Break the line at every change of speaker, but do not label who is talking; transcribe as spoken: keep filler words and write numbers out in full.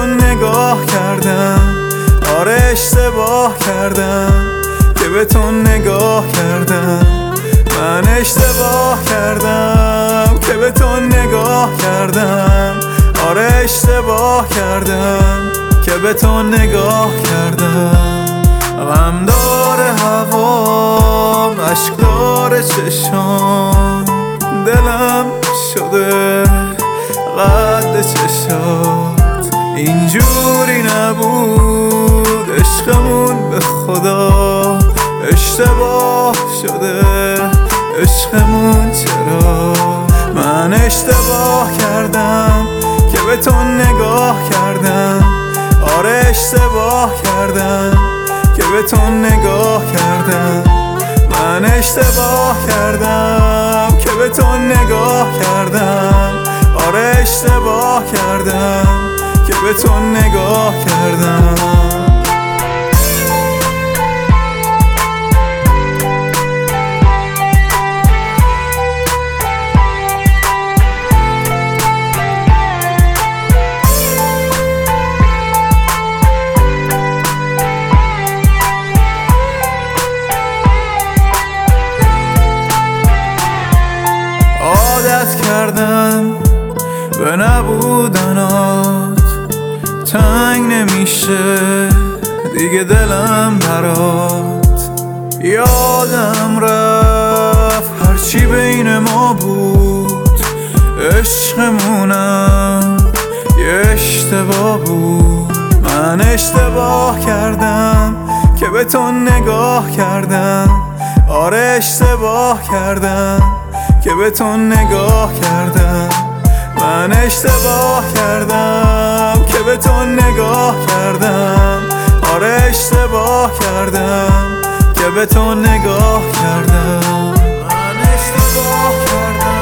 تو نگاه کردم. آره اشتباه کردم که به تو نگاه کردم. من اشتباه کردم که به تو نگاه کردم. آره اشتباه کردم که به تو نگاه کردم. غم داره هوام، عشق داره چشام، دلم شده قد چشات. اینجوری نبود عشقمون، به خدا اشتباه شده عشقمون. چرا من اشتباه کردم که به تو نگاه کردم. آره اشتباه کردم که به تو نگاه کردم. من اشتباه کردم که به تو نگاه کردم. آره اشتباه کردم که به تو نگاه کردم. عادت کردم به نبودنات، تنگ نمیشه دیگه دلم برات. یادم رفت هرچی بین ما بود، عشقمونم یه اشتباه بود. من اشتباه کردم که به تو نگاه کردم. آره اشتباه کردم که به تو نگاه کردم. من اشتباه کردم که به تو نگاه کردم. آره اشتباه کردم که به تو نگاه کردم. من اشتباه کردم